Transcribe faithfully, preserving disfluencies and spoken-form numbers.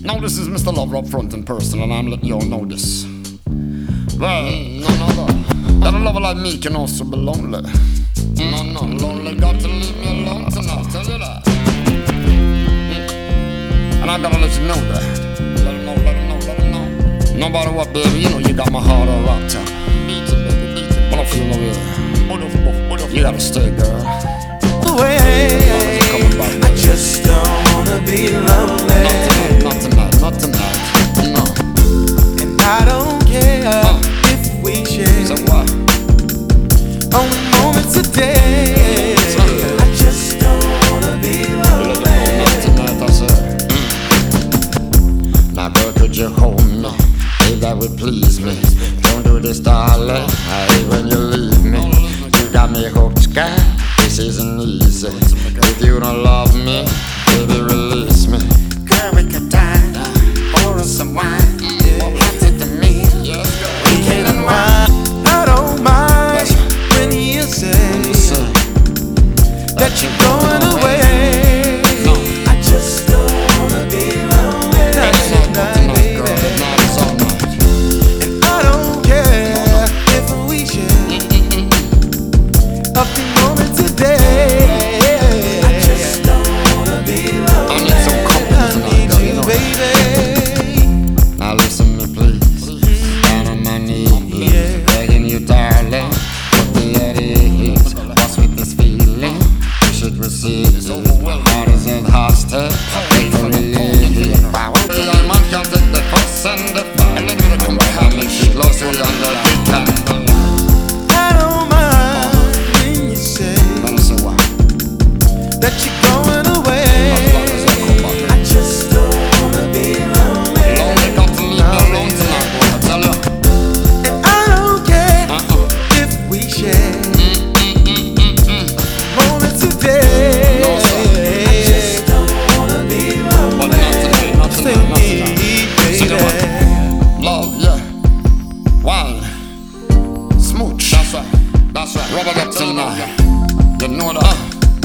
Now this is Mister Lover up front in person, and I'm letting you all know this. Well, none other that a lover like me can also be lonely. No, no, lonely, got to leave me alone tonight, tell you that. And I gotta let you know that. Let her know, let her know, let her know. No matter what, baby, you know you got my heart all wrapped up. Beat it, baby, beat it. But I feel no way. You gotta stay, girl. Away. I just don't wanna be lonely. Not tonight, not tonight, not tonight. No. And I don't care uh, if we share so what? only moments today. So, I just don't wanna be lonely. Not tonight, I said. Mm. Now, girl, could you hold me? Hey, that would please me. Don't do this, darling. I hate when you leave me. You got me hooked, girl. This isn't easy. If you don't love me, baby, release me. Girl, we could die, pour us some wine. Hand it to me, we can unwind. I don't mind when you say that you're going away. I just don't wanna be lonely tonight, baby. And I don't care if we share a few moments today. I just don't wanna be lonely. I need some company tonight, girl, you know. Baby. Now listen me, please. Down on my knees, begging you, darling. Put me at ease. What's with this feeling? You should receive it. My heart is in hostage. Wait for relief. The man can't take the fuss and the fun. Come by, have me shit lost under the candle. I don't mind when you say that you're going away. I just don't wanna be lonely. Lonely, got to leave me alone tonight, boy, I tell you. And I don't care if we share moments today. No, sir. I just don't wanna be lonely. But not tonight, not tonight, not tonight. See the one? Love, yeah. Wine. Smooch. That's right. That's right. Rubber duck till now. You know that.